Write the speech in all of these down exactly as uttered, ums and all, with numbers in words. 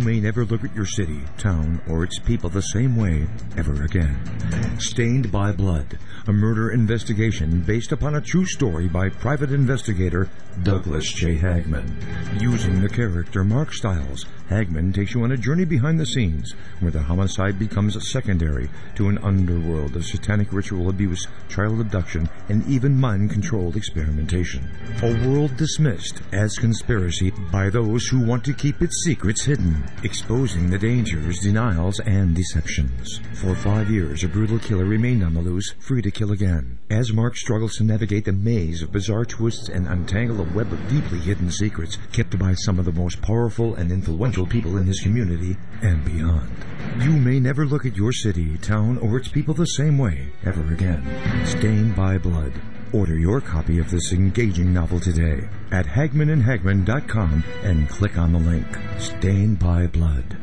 You may never look at your city, town, or its people the same way ever again. Stained by Blood, a murder investigation based upon a true story by private investigator Douglas J. Hagman. Using the character Mark Stiles, Hagman takes you on a journey behind the scenes where the homicide becomes secondary to an underworld of satanic ritual abuse, child abduction, and even mind-controlled experimentation. A world dismissed as conspiracy by those who want to keep its secrets hidden, exposing the dangers, denials, and deceptions. For five years, a brutal killer remained on the loose, free to kill again. As Mark struggles to navigate the maze of bizarre twists and untangle a web of deeply hidden secrets kept by some of the most powerful and influential people in his community and beyond. You may never look at your city, town, or its people the same way ever again. Stained by Blood. Order your copy of this engaging novel today at hagman and hagman dot com and click on the link. Stained by Blood.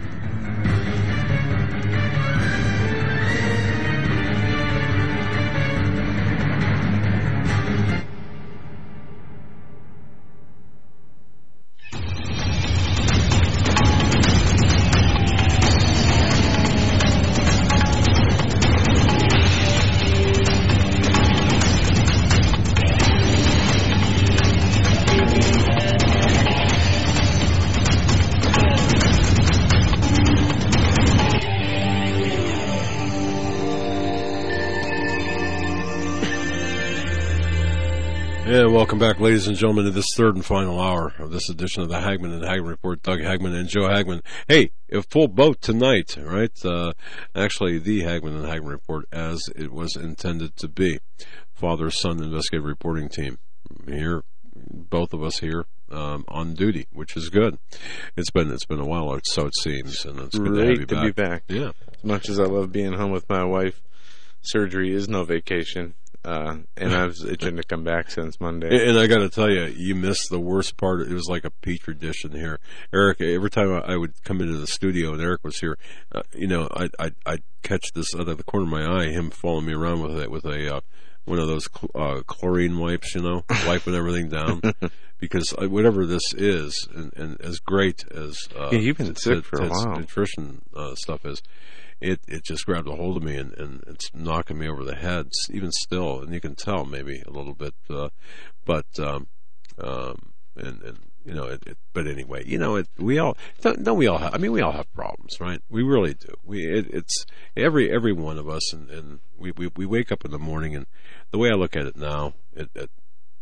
And welcome back, ladies and gentlemen, to this third and final hour of this edition of the Hagman and Hagman Report. Doug Hagman and Joe Hagman. Hey, a full boat tonight, right? Uh, actually, the Hagman and Hagman Report as it was intended to be. Father-son investigative reporting team. Here, both of us here um, on duty, which is good. It's been it's been a while, or so it seems, and it's good Great to have you to back. be back. Yeah. As much as I love being home with my wife, surgery is no vacation. Uh, and I was itching to come back since Monday. And, and I got to tell you, you missed the worst part. It was like a petri dish in here. Eric, every time I would come into the studio and Eric was here, uh, you know, I'd, I'd, I'd catch this out of the corner of my eye, him following me around with it with a uh, one of those cl- uh, chlorine wipes, you know, wiping everything down. Because whatever this is, and, and as great as uh, yeah, you've been t- sick t- for a t- while. nutrition uh, stuff is. It it just grabbed a hold of me, and, and it's knocking me over the head, even still, and you can tell maybe a little bit, uh, but um, um, and and you know, it, it, but anyway, you know, it we all don't, don't we all have, I mean, we all have problems, right? We really do. We it, it's every every one of us, and, and we, we we wake up in the morning, and the way I look at it now, it. it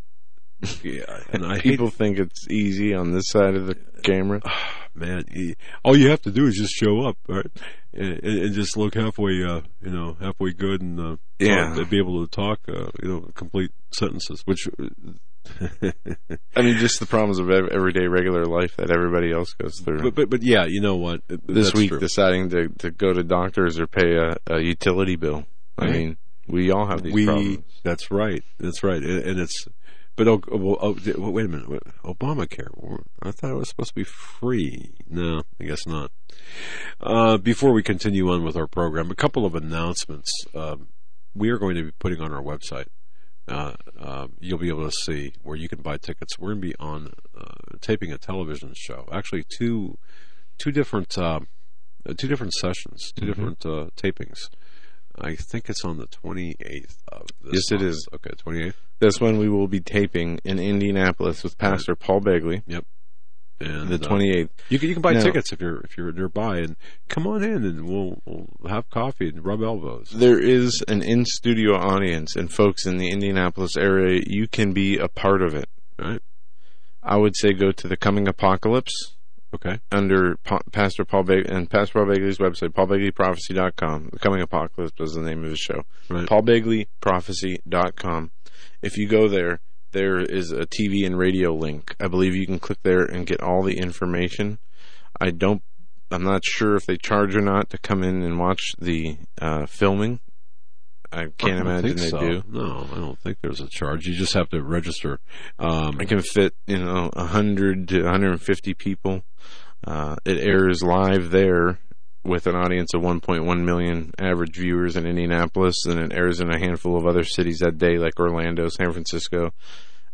yeah, and I people hate, think it's easy on this side of the camera. Man, all you have to do is just show up, right, and, and just look halfway, uh, you know, halfway good, and uh, yeah, talk, be able to talk, uh, you know, complete sentences. Which, I mean, just the problems of everyday regular life that everybody else goes through. But but, but yeah, you know what? This week, true. deciding to to go to doctors or pay a, a utility bill. Right. I mean, we all have these we, problems. That's right. That's right, and, and it's. But oh, oh, oh, wait a minute, Obamacare. I thought it was supposed to be free. No, I guess not. Uh, before we continue on with our program, a couple of announcements. Um, we are going to be putting on our website. Uh, uh, you'll be able to see where you can buy tickets. We're going to be on uh, taping a television show. Actually, two two different uh, two different sessions, two mm-hmm. different uh, tapings. I think it's on the twenty-eighth of this Yes, month. it is. Okay, twenty-eighth. That's when we will be taping in Indianapolis with Pastor Paul Begley. Yep. And the twenty-eighth. Uh, you can you can buy now, tickets if you're if you're nearby, and come on in, and we'll we'll have coffee and rub elbows. There is an in-studio audience, and folks in the Indianapolis area, you can be a part of it. Right. I would say go to the Coming Apocalypse. Okay. Under pa- Pastor Paul Begley and Pastor Paul Begley's website, paul begley prophecy dot com. The Coming Apocalypse is the name of the show. Right. paul begley prophecy dot com. If you go there, there is a T V and radio link. I believe you can click there and get all the information. I don't. I'm not sure if they charge or not to come in and watch the uh, filming. I can't I imagine they so. do. No, I don't think there's a charge. You just have to register. Um, I can fit, you know, one hundred to one hundred fifty people. Uh, it airs live there with an audience of one point one million average viewers in Indianapolis, and it airs in a handful of other cities that day, like Orlando, San Francisco,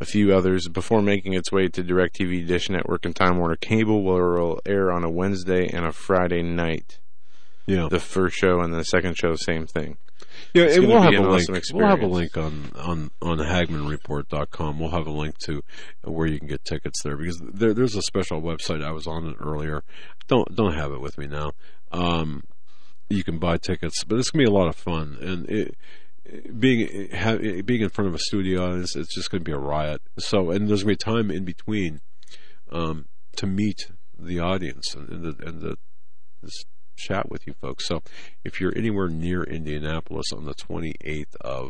a few others. Before making its way to DirecTV, Dish Network, and Time Warner Cable, where it will air on a Wednesday and a Friday night. Yeah. The first show and the second show, same thing. Yeah, It's and gonna we'll be have a an link. awesome We'll have a experience. link on on on Hagman Report dot com. We'll have a link to where you can get tickets there, because there, there's a special website. I was on it earlier. Don't don't have it with me now. Um, you can buy tickets, but it's gonna be a lot of fun. And it, being ha, being in front of a studio audience, it's just gonna be a riot. So, and there's gonna be time in between um, to meet the audience and, and the and the this chat with you folks. So if you're anywhere near Indianapolis on the twenty-eighth of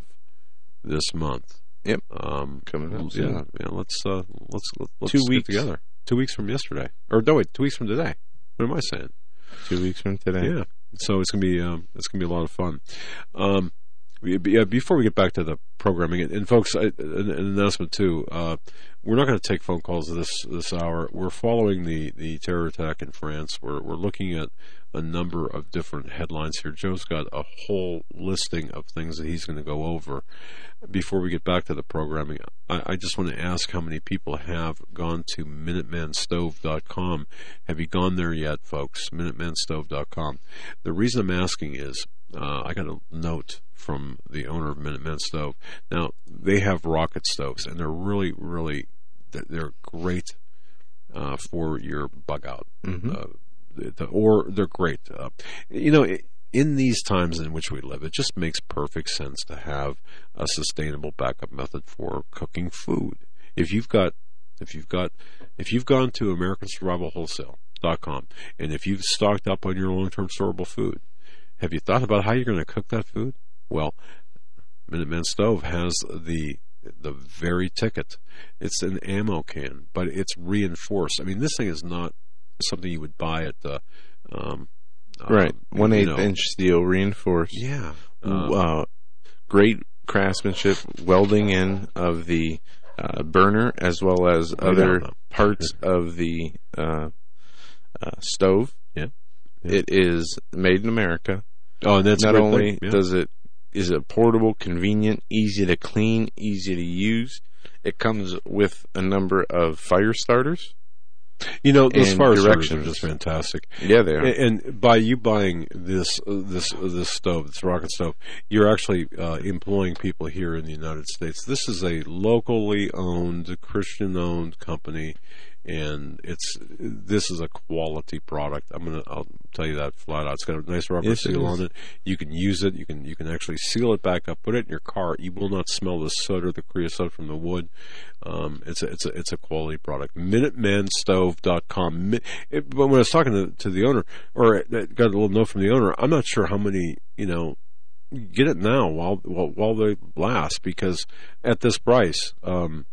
this month, Yep, um, coming up. yeah, soon. yeah, let's uh, let's let's Two get weeks. together. Two weeks from yesterday, or no, wait, two weeks from today. What am I saying? Two weeks from today. Yeah. So it's gonna be um, it's gonna be a lot of fun. Um, we- yeah, before we get back to the programming, and, and folks, I, an, an announcement too. Uh, we're not going to take phone calls this this hour. We're following the, the terror attack in France. We're we're looking at a number of different headlines here. Joe's got a whole listing of things that he's going to go over. Before we get back to the programming, I, I just want to ask how many people have gone to Minuteman Stove dot com. Have you gone there yet, folks? Minuteman Stove dot com. The reason I'm asking is uh, I got a note from the owner of Minuteman Stove. Now, they have rocket stoves, and they're really, really, they're great uh, for your bug out. Mm-hmm. Uh, the, or they're great. Uh, you know, in these times in which we live, it just makes perfect sense to have a sustainable backup method for cooking food. If you've got, if you've got, if you've gone to American Survival Wholesale dot com, and if you've stocked up on your long-term storable food, have you thought about how you're going to cook that food? Well, Minuteman Stove has the the very ticket. It's an ammo can, but it's reinforced. I mean, this thing is not something you would buy at the um, Right, um, one you eighth know. inch steel reinforced. Yeah, uh, Uh, great craftsmanship, welding in of the uh, burner as well as Oh, other yeah. parts of the uh, uh, stove. Yeah. Yeah. It is made in America. oh, and that's a Not great only thing. Yeah. does it is it portable, convenient, easy to clean, easy to use. It comes with a number of fire starters. you know those and fire starters are directions. just fantastic. Yeah, they are. And, and by you buying this uh, this uh, this stove, this rocket stove, you're actually uh, employing people here in the United States. This is a locally owned, Christian-owned company, and it's this is a quality product. I'm gonna I'll tell you that flat out. It's got a nice rubber Yes, it seal is. on it. You can use it. You can you can actually seal it back up. Put it in your car. You will not smell the soot or the creosote from the wood. Um, it's a it's a it's a quality product. Minuteman Stove dot com. Mi- it- But when I was talking to, to the owner, or I got a little note from the owner, I'm not sure how many you know. Get it now while while, while they last, because at this price, um,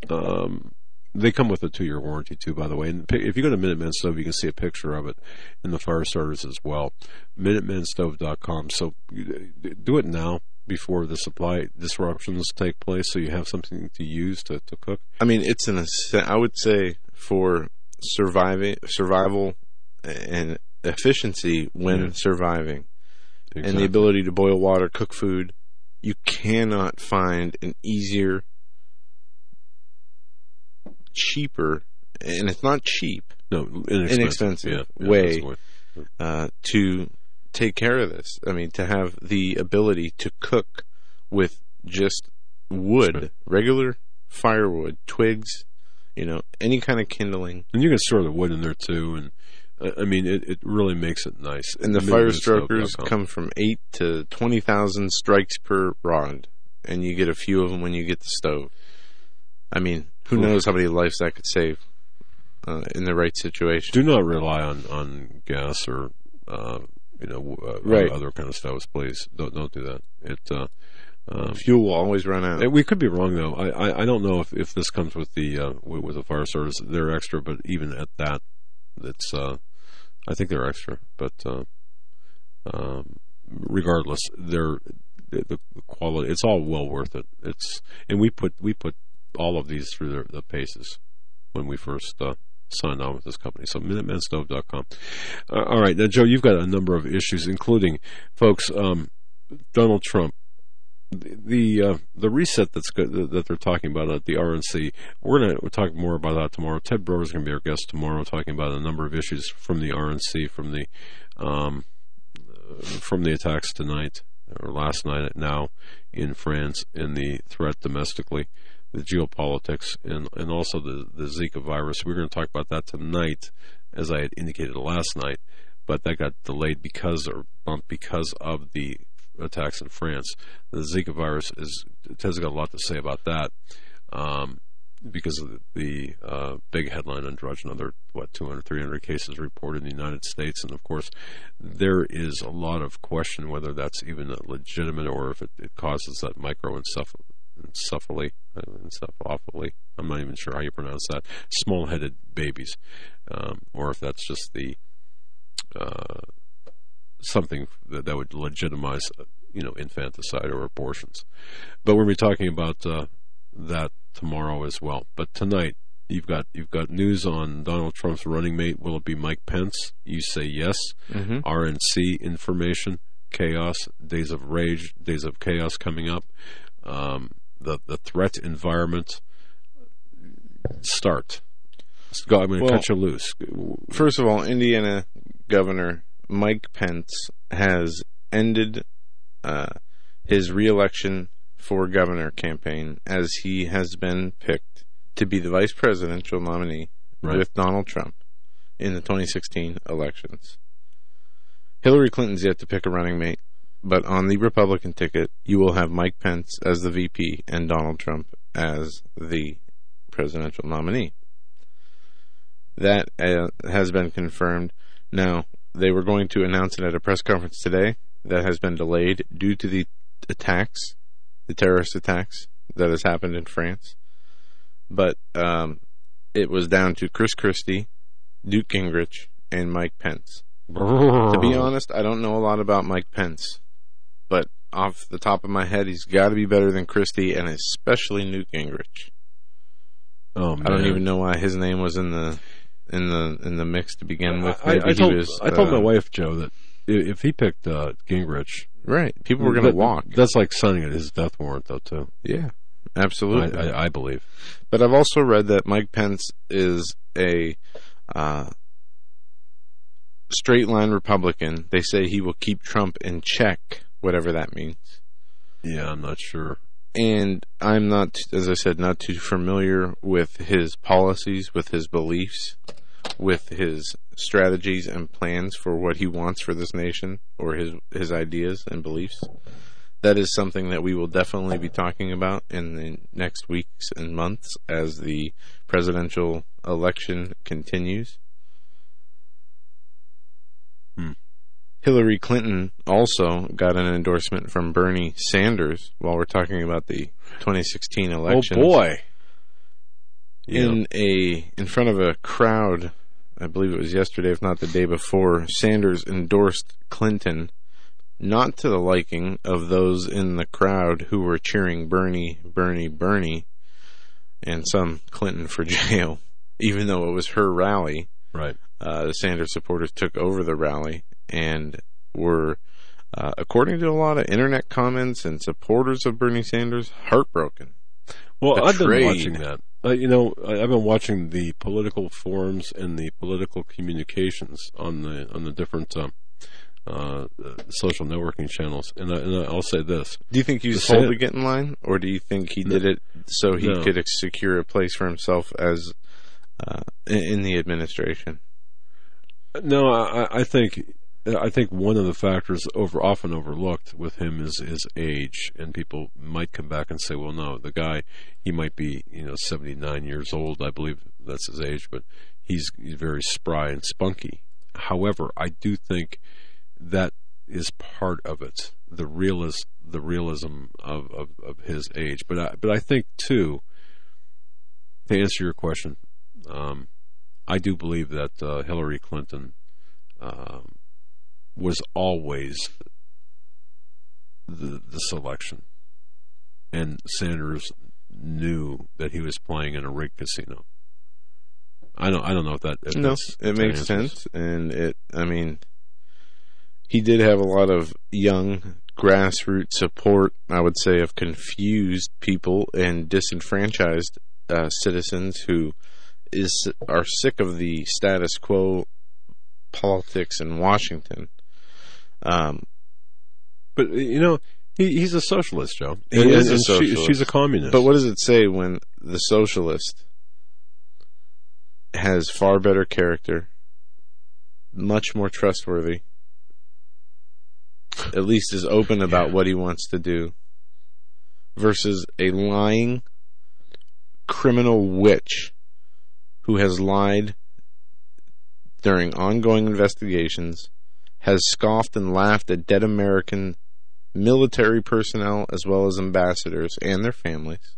um, they come with a two-year warranty too, by the way. And if you go to Minuteman Stove, you can see a picture of it in the fire starters as well. Minuteman Stove dot com. So do it now before the supply disruptions take place, so you have something to use to, to cook. I mean, it's an essen- I would say for surviving, survival, and efficiency when Yeah. surviving, and the Exactly. ability to boil water, cook food. You cannot find an easier, cheaper, and it's not cheap, No, inexpensive, inexpensive yeah, yeah, way. that's the way. uh, to take care of this. I mean, to have the ability to cook with just wood, Right. regular firewood, twigs, you know, any kind of kindling. And you can store the wood in there too, and uh, I mean, it, it really makes it nice. And the fire Minuteman Stove dot strokers com. come from eight to twenty thousand strikes per rod, and you get a few of them when you get the stove. I mean, who Oof. knows how many lives that could save uh, in the right situation. Do not rely on, on gas or uh, you know uh, Right. other kind of stoves, please. Don't don't do that. It uh, um, Fuel will always run out. and we could be wrong though. I, I, I don't know if, if this comes with the uh, with, with the fire starters. They're extra, but even at that, it's uh, I think they're extra. But uh, um, regardless, they're the, the quality. It's all well worth it. It's and we put we put all of these through the, the paces when we first uh, signed on with this company. So Minuteman Stove dot com. Uh, all right, now Joe, you've got a number of issues, including folks. Um, Donald Trump the the, uh, the reset that's good, that they're talking about at the R N C. We're going to talk more about that tomorrow. Ted Broer is going to be our guest tomorrow, talking about a number of issues from the R N C, from the um, from the attacks tonight or last night now in France, and the threat domestically, the geopolitics, and and also the the Zika virus. We're going to talk about that tonight, as I had indicated last night, but that got delayed because or bumped because of the attacks in France. The Zika virus is Ted's got a lot to say about that, um, because of the, the uh, big headline on Drudge, another what two hundred, three hundred cases reported in the United States, and of course there is a lot of question whether that's even legitimate or if it, it causes that microencephaly, encephalopathy. I'm not even sure how you pronounce that. Small-headed babies, um, or if that's just the uh, something that, that would legitimize, you know, infanticide or abortions. But we'll be talking about uh, that tomorrow as well. But tonight, you've got you've got news on Donald Trump's running mate. Will it be Mike Pence? You say yes. Mm-hmm. R N C information, chaos, days of rage, days of chaos coming up. Um, the the threat environment. Start. Go, I'm going to well, cut you loose. First of all, Indiana Governor Mike Pence has ended uh, his re-election for governor campaign, as he has been picked to be the vice presidential nominee right. with Donald Trump in the twenty sixteen elections. Hillary Clinton's yet to pick a running mate, but on the Republican ticket, you will have Mike Pence as the V P and Donald Trump as the presidential nominee. That uh, has been confirmed. Now, they were going to announce it at a press conference today. That has been delayed due to the attacks, the terrorist attacks that has happened in France. But um, it was down to Chris Christie, Newt Gingrich, and Mike Pence. To be honest, I don't know a lot about Mike Pence, but off the top of my head, he's got to be better than Christie, and especially Newt Gingrich. Oh, man. I don't even know why his name was in the in the in the mix to begin with. I, Maybe I, told, he was, I told uh, my wife, Joe, that if he picked uh, Gingrich, right, people were going to that, walk. That's like signing his death warrant, though, too. Yeah, absolutely. I, I, I believe. But I've also read that Mike Pence is a uh, straight line Republican. They say he will keep Trump in check, whatever that means. Yeah, I'm not sure. And I'm not, as I said, not too familiar with his policies, with his beliefs, with his strategies and plans for what he wants for this nation, or his his ideas and beliefs. That is something that we will definitely be talking about in the next weeks and months as the presidential election continues. Hmm. Hillary Clinton also got an endorsement from Bernie Sanders while we're talking about the twenty sixteen elections. Oh boy! In yeah. a in front of a crowd, I believe it was yesterday, if not the day before, Sanders endorsed Clinton, not to the liking of those in the crowd who were cheering Bernie, Bernie, Bernie, and some Clinton for jail, even though it was her rally. Right. Uh, the Sanders supporters took over the rally and were, uh, according to a lot of internet comments and supporters of Bernie Sanders, heartbroken. Well, Betrayed. I've been watching that. Uh, you know, I've been watching the political forums and the political communications on the on the different um, uh, social networking channels, and, I, and I'll say this: do you think he was told to get in line, or do you think he no, did it so he no. could secure a place for himself as uh, in the administration? No, I, I think. I think one of the factors over often overlooked with him is his age, and people might come back and say, "Well, no, the guy, he might be, you know, seventy-nine years old. I believe that's his age, but he's, he's very spry and spunky." However, I do think that is part of it, the realist, the realism of, of, of his age. But I, but I think too, to answer your question, um, I do believe that uh, Hillary Clinton. Um, was always the the selection, and Sanders knew that he was playing in a rigged casino. I don't I don't know if that if no it makes answers. sense, and it I mean he did have a lot of young grassroots support, I would say, of confused people and disenfranchised uh, citizens who is are sick of the status quo politics in Washington. Um, but you know, he, he's a socialist, Joe. He and, is and a socialist. She, she's a communist. But what does it say when the socialist has far better character, much more trustworthy, at least is open about yeah. what he wants to do, versus a lying criminal witch who has lied during ongoing investigations, has scoffed and laughed at dead American military personnel as well as ambassadors and their families,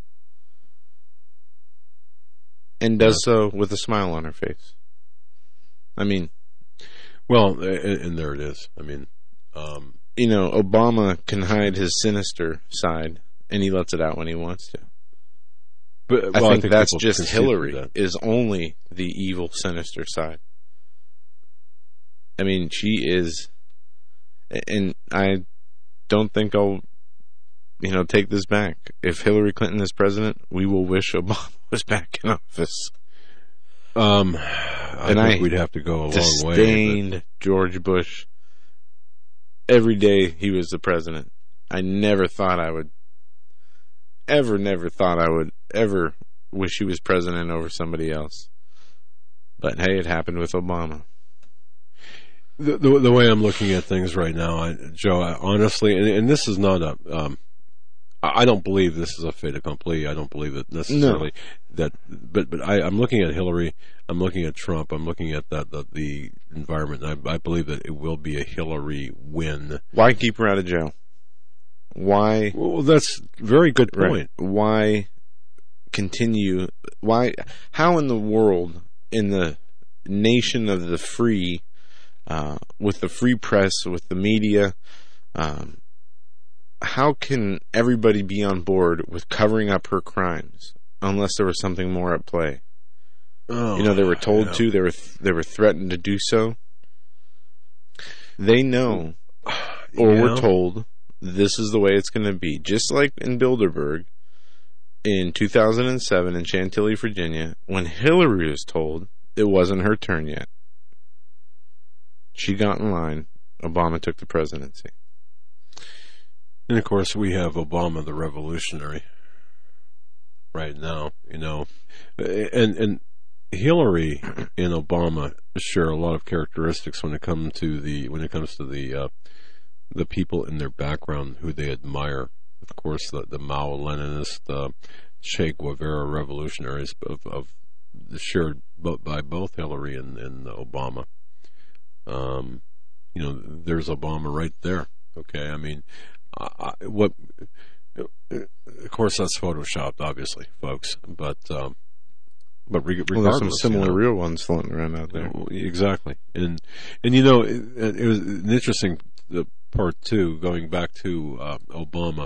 and does yeah. so with a smile on her face. I mean, well, and, and there it is. I mean, um, you know, Obama can hide his sinister side, and he lets it out when he wants to. But I, well, think I think that's just Hillary that. is only the evil, sinister side. I mean, she is, and I don't think I'll, you know, take this back. If Hillary Clinton is president, we will wish Obama was back in office. Um, I and think I we'd have to go a long way. Disdained George Bush every day he was the president. I never thought I would, ever, never thought I would ever wish he was president over somebody else. But hey, it happened with Obama. The, the, the way I'm looking at things right now, I, Joe, I, honestly, and, and this is not a, um, I don't believe this is a fait accompli. I don't believe it necessarily no. that, but but I, I'm looking at Hillary. I'm looking at Trump. I'm looking at that the, the environment. I, I believe that it will be a Hillary win. Why keep her out of jail? Why? Well, that's a very good point. Right. Why continue? Why? How in the world, in the nation of the free, uh, with the free press, with the media, um, how can everybody be on board with covering up her crimes unless there was something more at play? Oh, you know, they were told yeah. to. They were th- they were threatened to do so. They know, or yeah. were told, this is the way it's going to be. Just like in Bilderberg in two thousand seven in Chantilly, Virginia, when Hillary was told it wasn't her turn yet. She got in line. Obama took the presidency. And of course, we have Obama, the revolutionary, right now. You know, and and Hillary and Obama share a lot of characteristics when it comes to the when it comes to the uh, the people in their background who they admire. Of course, the, the Mao-Leninist, uh, Che Guevara revolutionaries of, of shared by both Hillary and, and Obama. Um, you know, there's Obama right there. Okay, I mean, I, what? Of course, that's photoshopped, obviously, folks. But um, but regardless, well, there's some similar you know, real ones floating around out there. Exactly, and and you know, it, it was an interesting the part two going back to uh, Obama.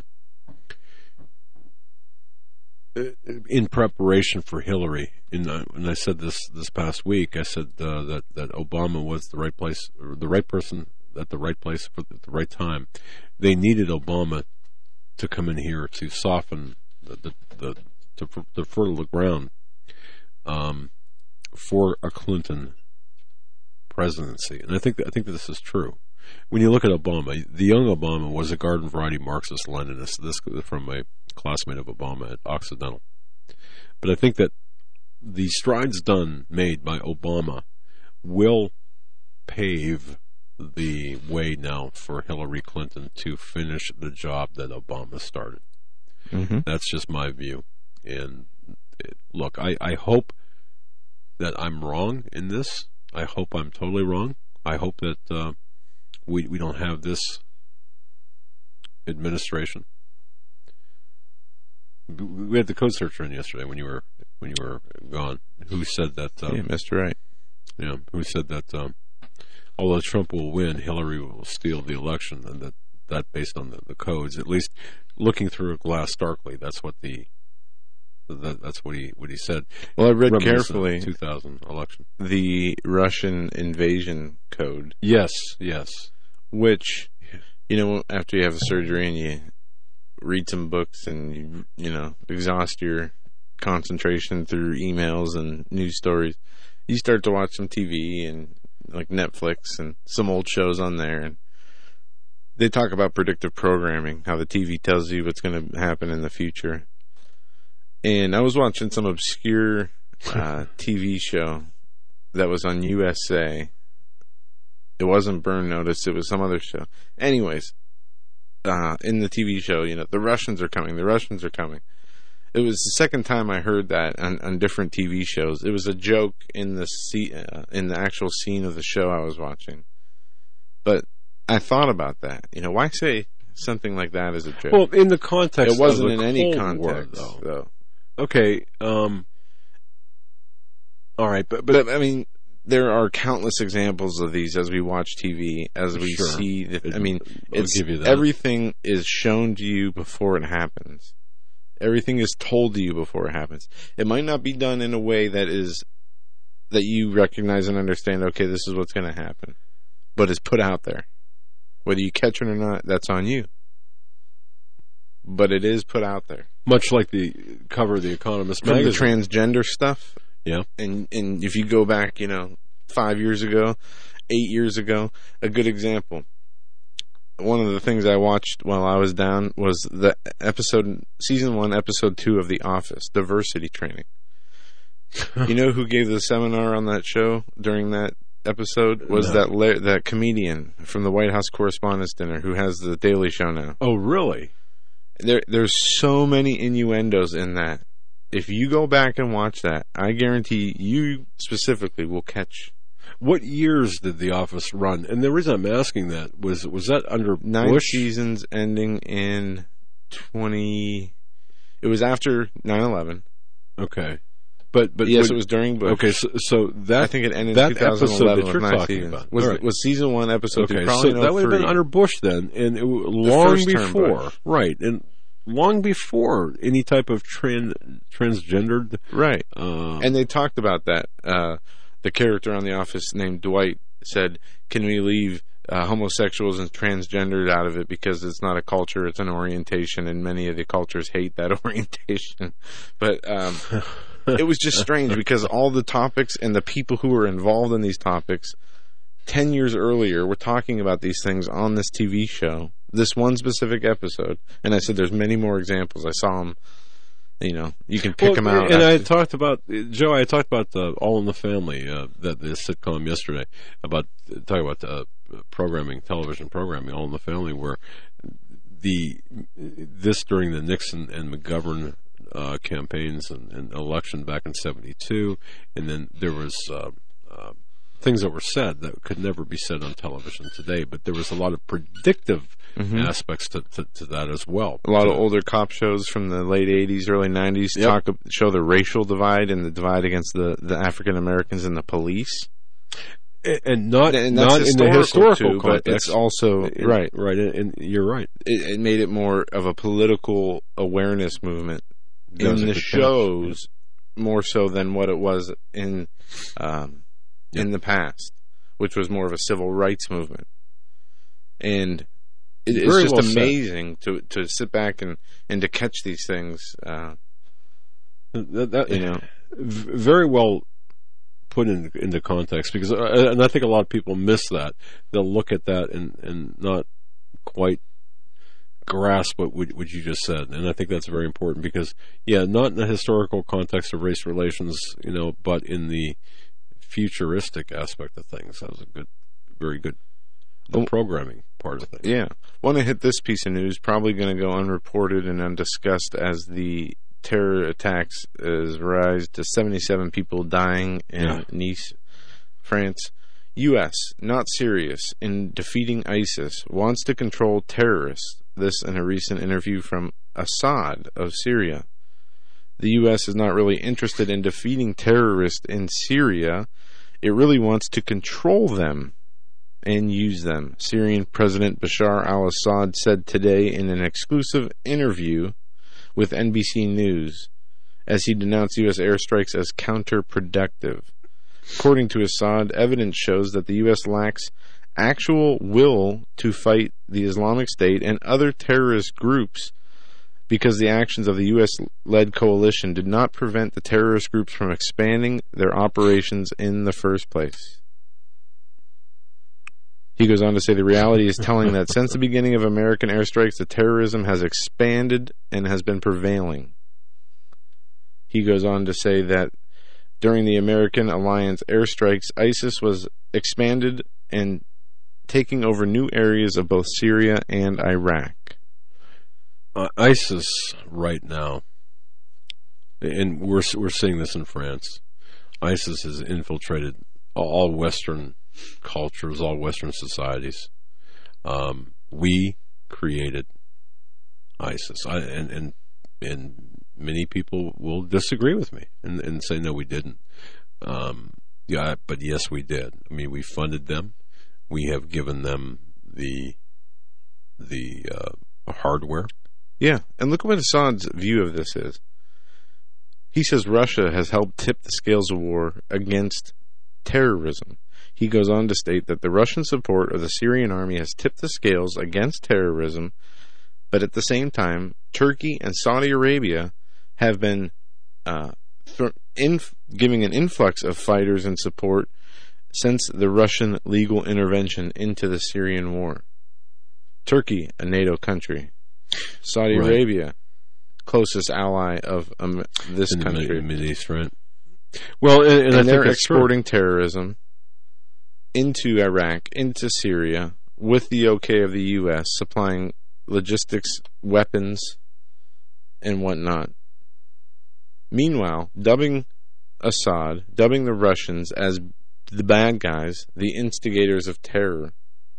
In preparation for Hillary, in, uh, and I said this this past week, I said uh, that that Obama was the right place, or the right person at the right place for the, the right time. They needed Obama to come in here to soften the the, the to, to fertile the ground um, for a Clinton presidency, and I think that, I think that this is true. When you look at Obama, the young Obama was a garden variety Marxist-Leninist. This from a classmate of Obama at Occidental. But I think that the strides done made by Obama will pave the way now for Hillary Clinton to finish the job that Obama started. Mm-hmm. That's just my view. And it, look, I, I hope that I'm wrong in this. I hope I'm totally wrong. I hope that uh, we we don't have this administration. We had the code searcher in yesterday when you were when you were gone. Who said that? Um, yeah, Mister Right. Yeah, who said that? Um, although Trump will win, Hillary will steal the election, and that, that based on the, the codes, at least looking through a glass darkly, that's what the that, that's what he what he said. Well, I read carefully two thousand election, the Russian invasion code. Yes, yes, which you know, after you have a surgery and you read some books and you, you know, exhaust your concentration through emails and news stories, you start to watch some T V and like Netflix and some old shows on there, and they talk about predictive programming, how the T V tells you what's going to happen in the future. And I was watching some obscure uh, T V show that was on U S A. It wasn't Burn Notice, it was some other show. Anyways, uh, in the T V show, you know, the Russians are coming, the Russians are coming. It was the second time I heard that on, on different T V shows. It was a joke in the se- uh, in the actual scene of the show I was watching. But I thought about that. You know, why say something like that as a joke? Well, in the context it wasn't of the in any Cold War, context, though. though. Okay. Um, all right, but, but but I mean, there are countless examples of these as we watch T V, as we Sure. see. The, I mean, I'll it's give you that. everything is shown to you before it happens. Everything is told to you before it happens. It might not be done in a way that is that you recognize and understand. Okay, this is what's going to happen, but it's put out there. Whether you catch it or not, that's on you. But it is put out there. Much like the cover of The Economist From the magazine. transgender stuff. Yeah. And and if you go back, you know, five years ago, eight years ago, a good example. One of the things I watched while I was down was the episode, season one, episode two of The Office, diversity training. You know who gave the seminar on that show during that episode? Was No. that la- that comedian from the White House Correspondents' Dinner who has the Daily Show now. Oh, really? There, there's so many innuendos in that. If you go back and watch that, I guarantee you specifically will catch. What years did The Office run? And the reason I'm asking that was was that under Nine Bush? seasons ending in twenty. It was after nine eleven. Okay, but but Yes, would- it was during Bush. Okay, so, so that I think it ended that in twenty eleven episode that with you're nine talking seasons. about Was, All right. was season one, episode two. Okay, Probably so in that would have been oh three. under Bush then, and it, long first term before, Bush. right? And long before any type of trans transgendered, Right. uh, And they talked about that. Uh, the character on The Office named Dwight said, "Can we leave uh, homosexuals and transgendered out of it because it's not a culture, it's an orientation, and many of the cultures hate that orientation." But um, it was just strange because all the topics and the people who were involved in these topics ten years earlier were talking about these things on this T V show, this one specific episode. And I said, there's many more examples. I saw them. You know, you can pick well, them out. And I after- talked about Joe. I talked about uh, All in the Family, uh, that the sitcom yesterday, about talking about uh, programming, television programming, All in the Family, where the this during the Nixon and McGovern uh, campaigns and, and election back in seventy-two, and then there was uh, uh, things that were said that could never be said on television today, but there was a lot of predictive Mm-hmm. aspects to, to, to that as well. A lot of So- older cop shows from the late eighties, early nineties Yep. talk show the racial divide and the divide against the, the African Americans and the police. and, and not And that's not in the historical, historical too, but context. it's also And- right. right, and, and you're right. It, it made it more of a political awareness movement That was in a the good catch. shows, more so than what it was in um, Yep. in the past, which was more of a civil rights movement. And it, it's Very just well said. amazing to to sit back and, and to catch these things. Uh, That, that- you know, v- very well put in, into context, because uh, and I think a lot of people miss that. They'll look at that and, and not quite grasp what, what what you just said, and I think that's very important, because yeah, not in the historical context of race relations, you know, but in the futuristic aspect of things. That was a good, very good the programming part of things. yeah. Want to hit this piece of news? Probably going to go unreported and undiscussed as the terror attacks has rise to seventy-seven people dying in Yeah. Nice, France. U S not serious in defeating ISIS, wants to control terrorists. This in a recent interview from Assad of Syria. The U S is not really interested in defeating terrorists in Syria. It really wants to control them and use them. Syrian President Bashar al-Assad said today in an exclusive interview with N B C News, as he denounced U S airstrikes as counterproductive. According to Assad, evidence shows that the U S lacks actual will to fight the Islamic State and other terrorist groups, because the actions of the U S-led coalition did not prevent the terrorist groups from expanding their operations in the first place. He goes on to say the reality is telling that since the beginning of American airstrikes, the terrorism has expanded and has been prevailing. He goes on to say that during the American alliance airstrikes, ISIS was expanded and taking over new areas of both Syria and Iraq. Uh, ISIS right now, and we're we're seeing this in France, ISIS has infiltrated all Western cultures, all Western societies. Um, we created ISIS, I, and and and many people will disagree with me and, and say no, we didn't. Um, yeah, but yes, we did. I mean, we funded them. We have given them the the uh, hardware. Yeah, and look at what Assad's view of this is. He says Russia has helped tip the scales of war against terrorism. He goes on to state that the Russian support of the Syrian army has tipped the scales against terrorism, but at the same time, Turkey and Saudi Arabia have been uh, th- inf- giving an influx of fighters and support since the Russian legal intervention into the Syrian war. Turkey, a NATO country. Saudi right. Arabia, closest ally of um, this in country. the Middle East, right? Well, and, and, and I they're think exporting terrorism into Iraq, into Syria, with the okay of the U S, supplying logistics, weapons, and whatnot. Meanwhile, dubbing Assad, dubbing the Russians as the bad guys, the instigators of terror,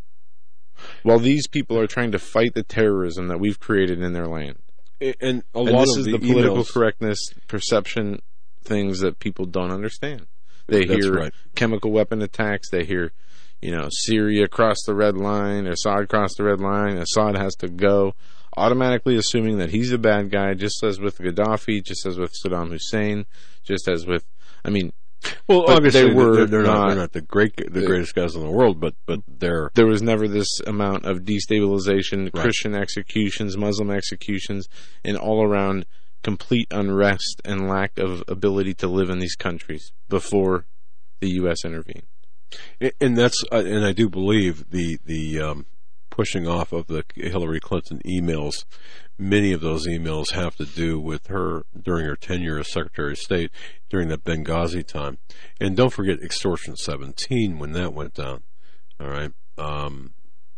while these people are trying to fight the terrorism that we've created in their land. And a and lot this of is the, the political emails, correctness perception things that people don't understand. They That's hear right. chemical weapon attacks. They hear, you know, Syria crossed the red line, Assad crossed the red line, Assad has to go, automatically assuming that he's a bad guy, just as with Gaddafi, just as with Saddam Hussein, just as with, I mean, well, but obviously they were they're, they're not, not they're not the great, the greatest guys in the world, but but they're there was never this amount of destabilization, Right. Christian executions, Muslim executions, and all around complete unrest and lack of ability to live in these countries before the U S intervened. and that's uh, and I do believe the the um, pushing off of the Hillary Clinton emails. Many of those emails have to do with her during her tenure as Secretary of State during that Benghazi time. And don't forget Extortion seventeen when that went down. All right. Um,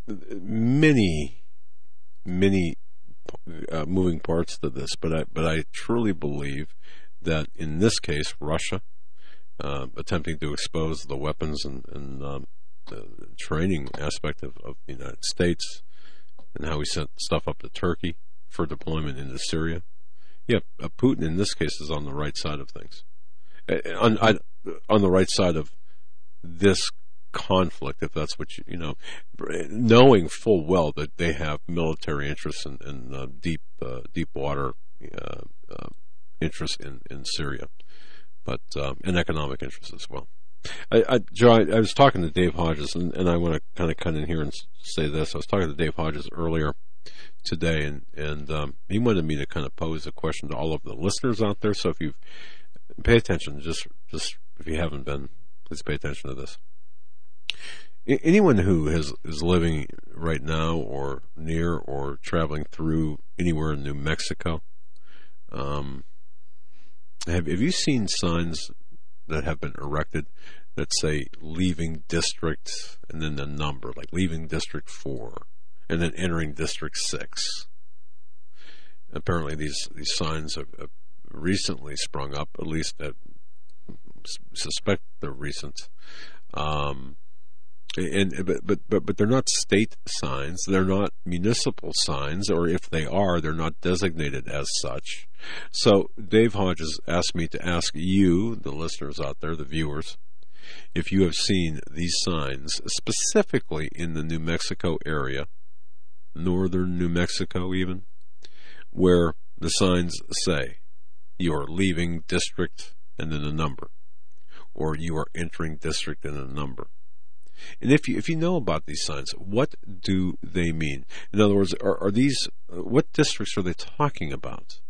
many, many uh, moving parts to this, but I, but I truly believe that in this case, Russia, uh, attempting to expose the weapons and, and um, the training aspect of, of the United States and how we sent stuff up to Turkey for deployment into Syria. Yeah, uh, Putin in this case is on the right side of things. Uh, on I, on the right side of this conflict, if that's what you, you know, knowing full well that they have military interests in, in uh, deep uh, deep water uh, uh, interests in, in Syria, but um, and economic interests as well. I, I, Joe, I, I was talking to Dave Hodges, and, and I want to kind of cut in here and say this. I was talking to Dave Hodges earlier today, and, and um, he wanted me to kind of pose a question to all of the listeners out there. So if you pay attention, just just if you haven't been, please pay attention to this. I, anyone who has is living right now or near or traveling through anywhere in New Mexico, um, have have you seen signs that have been erected that say leaving district and then the number, like leaving district four and then entering district six? Apparently these, these signs have, have recently sprung up, at least I suspect they're recent. Um, and but, but but but they're not state signs, they're not municipal signs, or if they are, they're not designated as such. So Dave Hodges asked me to ask you, the listeners out there, the viewers, if you have seen these signs specifically in the New Mexico area, northern New Mexico even, where the signs say you are leaving district and then a number, or you are entering district and a number. And if you if you know about these signs, what do they mean? In other words, are, are these what districts are they talking about?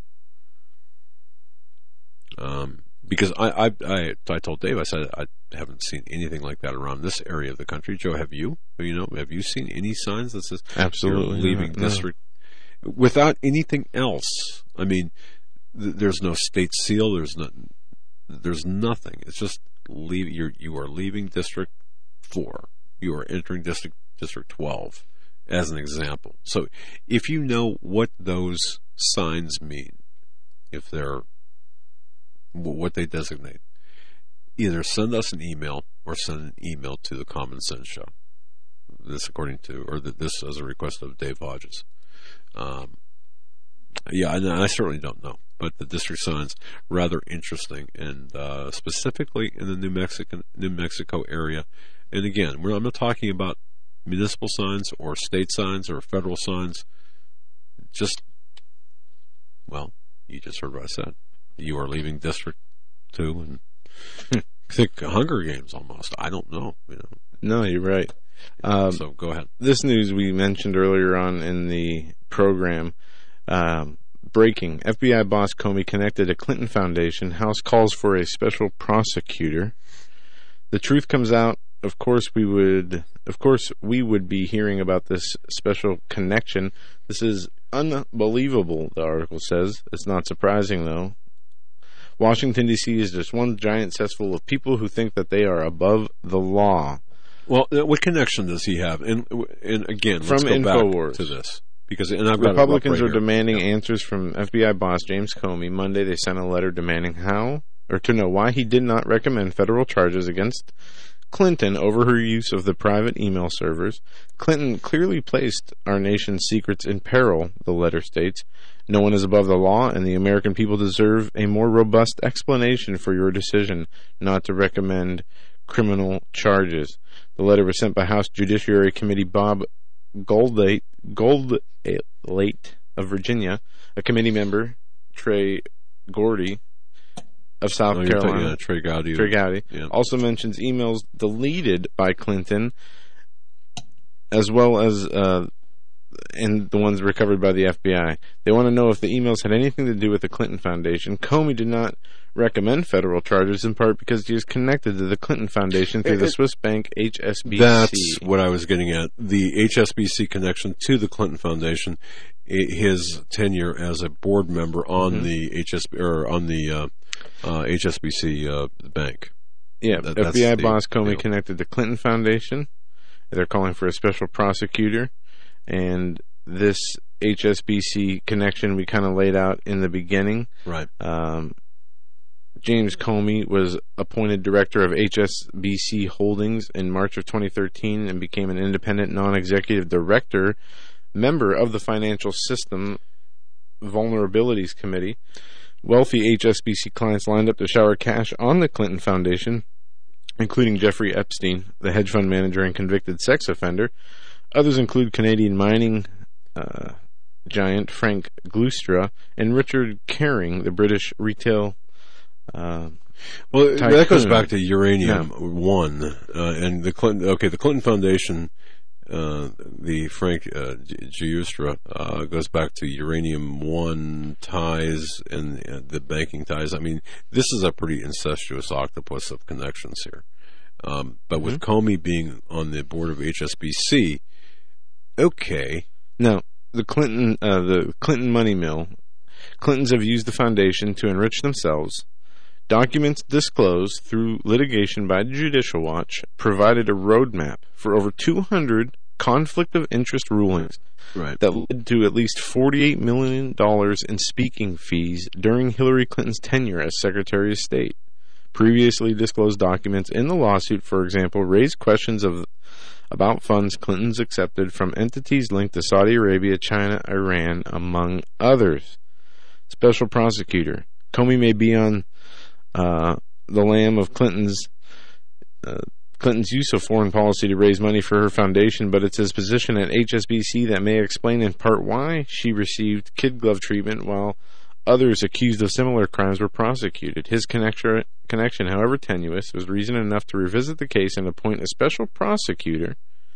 Um, because I, I I I told Dave, I said I haven't seen anything like that around this area of the country. Joe, have you? You know, have you seen any signs that says absolutely you're leaving not, district no. without anything else? I mean, th- there's no state seal. There's not. There's nothing. It's just leave. You're you are leaving District Four. You are entering District District Twelve, as an example. So, if you know what those signs mean, if they're what they designate, either send us an email or send an email to the Common Sense Show. This, according to, or the, this as a request of Dave Hodges. Um, yeah, and I certainly don't know, but the district signs rather interesting, and uh, specifically in the New Mexico New Mexico area. And again, we're, I'm not talking about municipal signs or state signs or federal signs. Just, well, you just heard what I said. You are leaving District Two, and I think Hunger Games almost. I don't know. You know. No, you're right. Um, so go ahead. This news we mentioned earlier on in the program. Um, breaking. F B I boss Comey connected to Clinton Foundation. House calls for a special prosecutor. The truth comes out. Of course, we would. Of course, we would be hearing about this special connection. This is unbelievable. The article says. It's not surprising though. Washington, D C is just one giant cesspool of people who think that they are above the law. Well, what connection does he have? And, and again, let's from go InfoWars back to this. Because and I've got Republicans right are here. demanding yeah. answers from F B I boss James Comey. Monday, they sent a letter demanding how, or to know why he did not recommend federal charges against Clinton over her use of the private email servers. Clinton clearly placed our nation's secrets in peril, the letter states. No one is above the law, and the American people deserve a more robust explanation for your decision not to recommend criminal charges. The letter was sent by House Judiciary Committee Bob Goldlate, Goldlate of Virginia, a committee member, Trey Gordy of South oh, Carolina. Talking, yeah, Trey Gowdy. Trey Gowdy yeah. also mentions emails deleted by Clinton, as well as uh, and the ones recovered by the F B I. They want to know if the emails had anything to do with the Clinton Foundation. Comey did not recommend federal charges, in part because he is connected to the Clinton Foundation through it, the Swiss bank H S B C. That's what I was getting at. The H S B C connection to the Clinton Foundation, his tenure as a board member on mm-hmm. the H S B or on the uh, uh, H S B C uh, bank. Yeah, that, F B I boss the, Comey you know. connected to Clinton Foundation. They're calling for a special prosecutor, and this H S B C connection we kind of laid out in the beginning. Right. Um, James Comey was appointed director of H S B C Holdings in March of twenty thirteen and became an independent non-executive director, member of the Financial System Vulnerabilities Committee. Wealthy H S B C clients lined up to shower cash on the Clinton Foundation, including Jeffrey Epstein, the hedge fund manager and convicted sex offender. Others include Canadian mining uh, giant Frank Glustra and Richard Caring, the British retail Uh, well, tycoon. That goes back to Uranium yeah. One uh, and the Clinton. Okay, the Clinton Foundation, uh, the Frank uh, Giustra uh, goes back to Uranium One ties and uh, the banking ties. I mean, this is a pretty incestuous octopus of connections here. Um, but mm-hmm. with Comey being on the board of H S B C, okay. Now, the Clinton, uh, the Clinton money mill. Clintons have used the foundation to enrich themselves. Documents disclosed through litigation by Judicial Watch provided a roadmap for over two hundred conflict of interest rulings right. that led to at least forty-eight million dollars in speaking fees during Hillary Clinton's tenure as Secretary of State. Previously disclosed documents in the lawsuit, for example, raised questions of about funds Clintons accepted from entities linked to Saudi Arabia, China, Iran, among others. Special prosecutor. Comey may be on uh, the lam of Clinton's uh, Clinton's use of foreign policy to raise money for her foundation, but it's his position at H S B C that may explain in part why she received kid glove treatment while Others accused of similar crimes were prosecuted. His connection, connection, however tenuous, was reason enough to revisit the case and appoint a special prosecutor,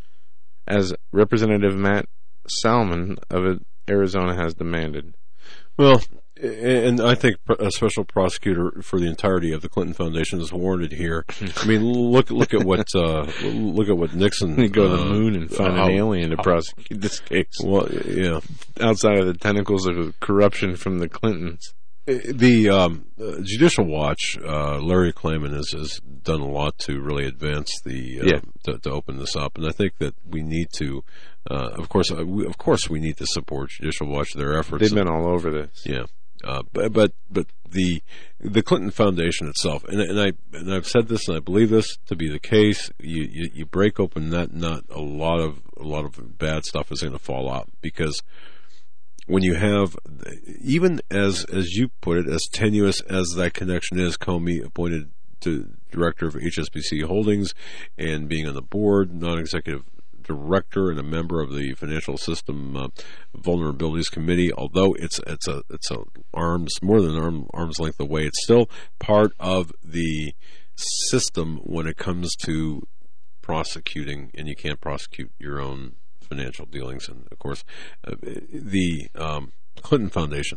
as Representative Matt Salmon of Arizona has demanded. Well, and I think a special prosecutor for the entirety of the Clinton Foundation is warranted here. I mean, look look at what uh, look at what Nixon. You go to the uh, moon and find uh, an alien to prosecute this case. Well, yeah, outside of the tentacles of corruption from the Clintons. The um, uh, Judicial Watch, uh, Larry Klayman has, has done a lot to really advance the uh, yeah. to, to open this up, and I think that we need to, uh, of course, uh, we, of course, we need to support Judicial Watch, their efforts. They've been all over this. Yeah, uh, but but but the the Clinton Foundation itself, and and I and I've said this, and I believe this to be the case. You you, you break open that nut, a lot of a lot of bad stuff is going to fall out, because when you have, even as as you put it, as tenuous as that connection is, Comey appointed to director of H S B C Holdings and being on the board, non-executive director and a member of the Financial System uh, Vulnerabilities Committee. Although it's it's a it's a arms more than arm, arm's length away, it's still part of the system when it comes to prosecuting, and you can't prosecute your own financial dealings. And of course, uh, the um, Clinton Foundation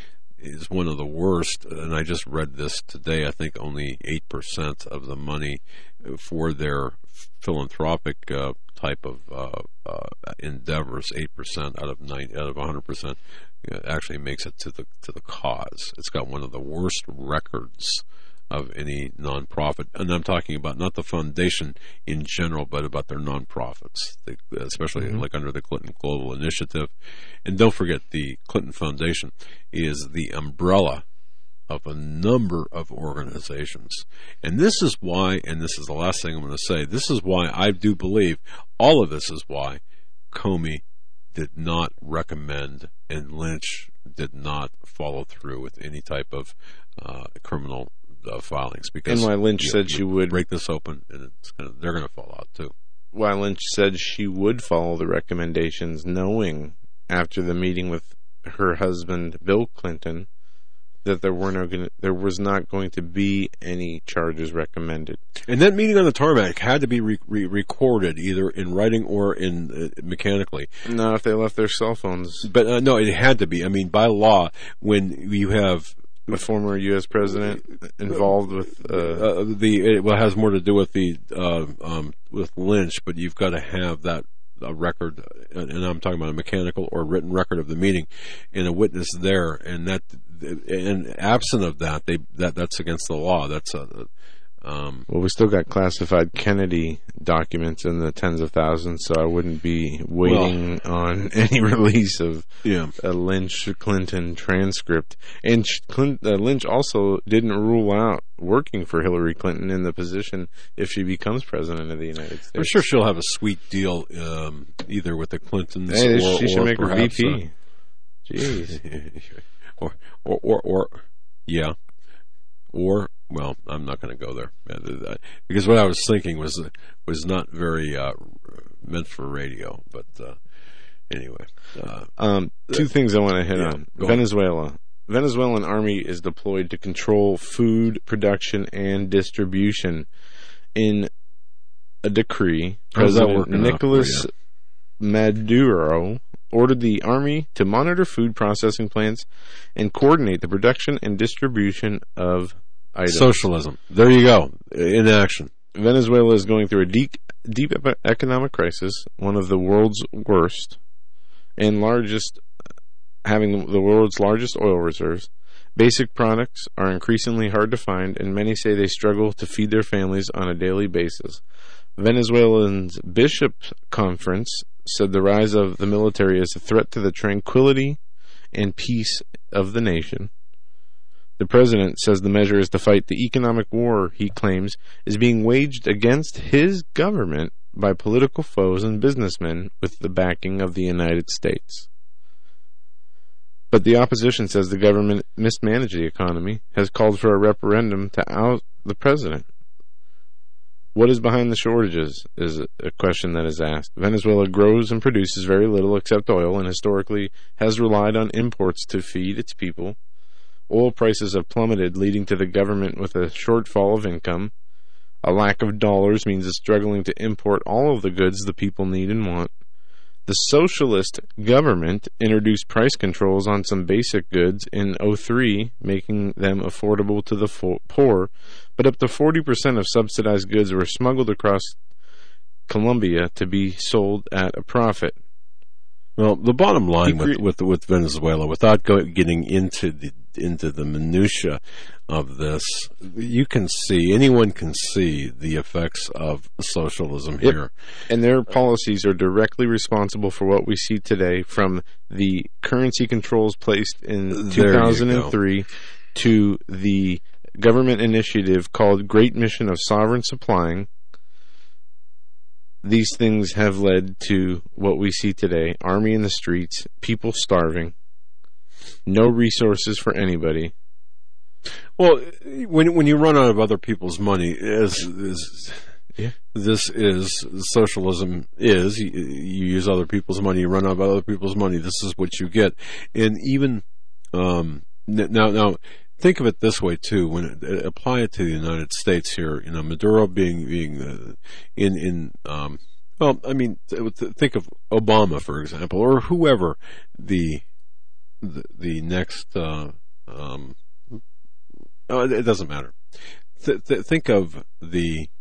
is one of the worst, and I just read this today. I think only eight percent of the money for their philanthropic uh, type of uh, uh, endeavors, eight percent out of nine out of one hundred percent, uh, actually makes it to the to the cause. It's got one of the worst records of any nonprofit, and I'm talking about not the foundation in general, but about their nonprofits, they, especially mm-hmm. like under the Clinton Global Initiative. And don't forget, the Clinton Foundation is the umbrella of a number of organizations. And this is why, and this is the last thing I'm going to say, this is why I do believe, all of this is why Comey did not recommend and Lynch did not follow through with any type of uh, criminal Uh, filings, because and why Lynch you, said you she would break this open, and it's gonna, they're going to fall out too. Why Lynch said she would follow the recommendations, knowing after the meeting with her husband Bill Clinton that there were no gonna, there was not going to be any charges recommended. And that meeting on the tarmac had to be re- re- recorded either in writing or in uh, mechanically. No, if they left their cell phones. But uh, no, it had to be. I mean, by law, when you have a former U S president involved with uh, uh, the it well has more to do with the uh, um, with Lynch, but you've got to have that a record, and I'm talking about a mechanical or written record of the meeting, and a witness there, and that and absent of that, they that that's against the law. That's a Um, well, we still got classified Kennedy documents in the tens of thousands, so I wouldn't be waiting well, on any release of yeah. a Lynch-Clinton transcript. And Clint, uh, Lynch also didn't rule out working for Hillary Clinton in the position if she becomes president of the United States. I'm sure she'll have a sweet deal um, either with the Clintons hey, or she should or make her perhaps, V P. Uh, Jeez. or, or, or, or, yeah. Or, well, I'm not going to go there, because what I was thinking was was not very uh, meant for radio. But uh, anyway, uh, um, two uh, things I want to hit yeah, on. Venezuela. On. Venezuelan army is deployed to control food production and distribution. In a decree, President Nicolas Maduro ordered the army to monitor food processing plants and coordinate the production and distribution of items. Socialism. There you go. In action. Venezuela is going through a deep, deep economic crisis, one of the world's worst, and largest, having the world's largest oil reserves. Basic products are increasingly hard to find, and many say they struggle to feed their families on a daily basis. Venezuelan's Bishop Conference said the rise of the military is a threat to the tranquility and peace of the nation. The president says the measure is to fight the economic war he claims is being waged against his government by political foes and businessmen with the backing of the United States. But the opposition says the government mismanaged the economy, has called for a referendum to oust the president. What is behind the shortages is a question that is asked. Venezuela grows and produces very little except oil, and historically has relied on imports to feed its people. Oil prices have plummeted, leading to the government with a shortfall of income. A lack of dollars means it's struggling to import all of the goods the people need and want. The socialist government introduced price controls on some basic goods in oh three, making them affordable to the fo- poor, but up to forty percent of subsidized goods were smuggled across Colombia to be sold at a profit. Well, the bottom line Cre- with, with with Venezuela, without go, getting into the into the minutia of this, you can see, anyone can see the effects of socialism Yep. here. And their policies are directly responsible for what we see today, from the currency controls placed in two thousand three to the government initiative called Great Mission of Sovereign Supplying. These things have led to what we see today: army in the streets, people starving, no resources for anybody. Well, when when you run out of other people's money, as, as Yeah. this is socialism is, you, you use other people's money, you run out of other people's money. This is what you get, and even um, now now. Think of it this way too. When it, apply it to the United States here, you know, Maduro being being uh, in in um, well, I mean, think of Obama, for example, or whoever the the, the next. Uh, um, oh, it doesn't matter. Th- th- think of the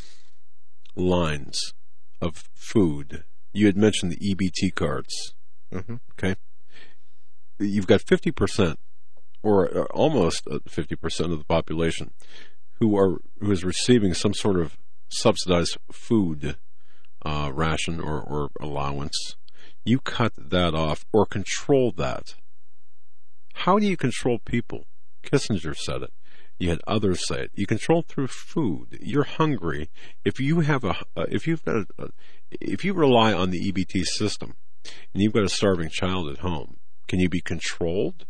lines of food. You had mentioned the E B T cards. Mm-hmm. Okay, you've got fifty percent. Or almost fifty percent of the population who are who is receiving some sort of subsidized food uh, ration or, or allowance. You cut that off or control that. How do you control people? Kissinger said it. You had others say it. You control through food. You're hungry. If you have a uh, if you've got a, uh, if you rely on the E B T system and you've got a starving child at home, can you be controlled?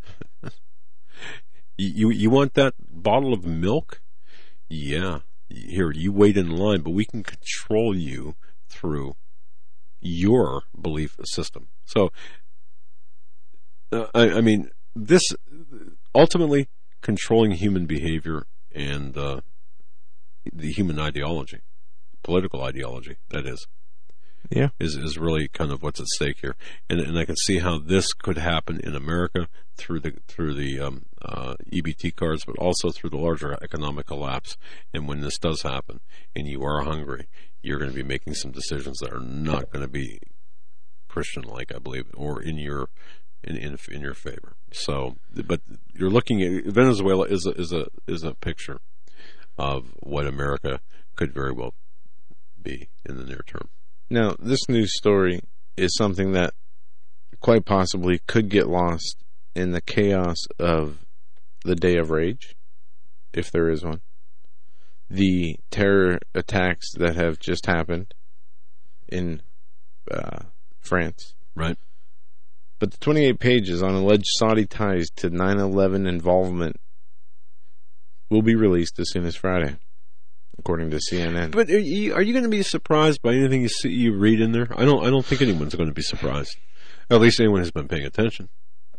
You you want that bottle of milk? Yeah. Here, you wait in line, but we can control you through your belief system. So, uh, I, I mean, this ultimately controlling human behavior and uh, the human ideology, political ideology, that is. Yeah, is is really kind of what's at stake here, and and I can see how this could happen in America through the through the um, uh, E B T cards, but also through the larger economic collapse. And when this does happen, and you are hungry, you're going to be making some decisions that are not going to be Christian-like, I believe, or in your in in, in your favor. So, but you're looking at Venezuela is a is a is a picture of what America could very well be in the near term. Now, this news story is something that quite possibly could get lost in the chaos of the Day of Rage, if there is one. The terror attacks that have just happened in uh, France. Right. But the twenty-eight pages on alleged Saudi ties to nine eleven involvement will be released as soon as Friday, according to C N N. But are you, are you going to be surprised by anything you see, you read in there? I don't. I don't think anyone's going to be surprised. At least anyone who's been paying attention.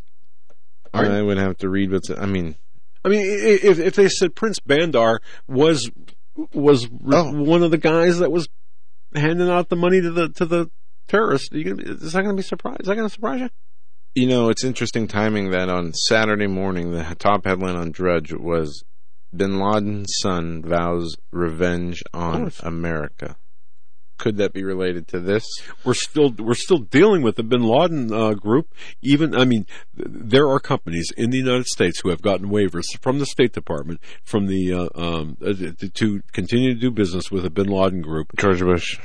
I would have to read what's. I mean, I mean, if if they said Prince Bandar was was Oh. one of the guys that was handing out the money to the to the terrorists, are you gonna, is that going to be surprised? Is that going to surprise you? you know, it's interesting timing that on Saturday morning, the top headline on Drudge was Bin Laden's son vows revenge on America. Could that be related to this? We're still we're still dealing with the Bin Laden uh, group. Even I mean, th- there are companies in the United States who have gotten waivers from the State Department from the uh, um, uh, to, to continue to do business with the Bin Laden group. George Bush.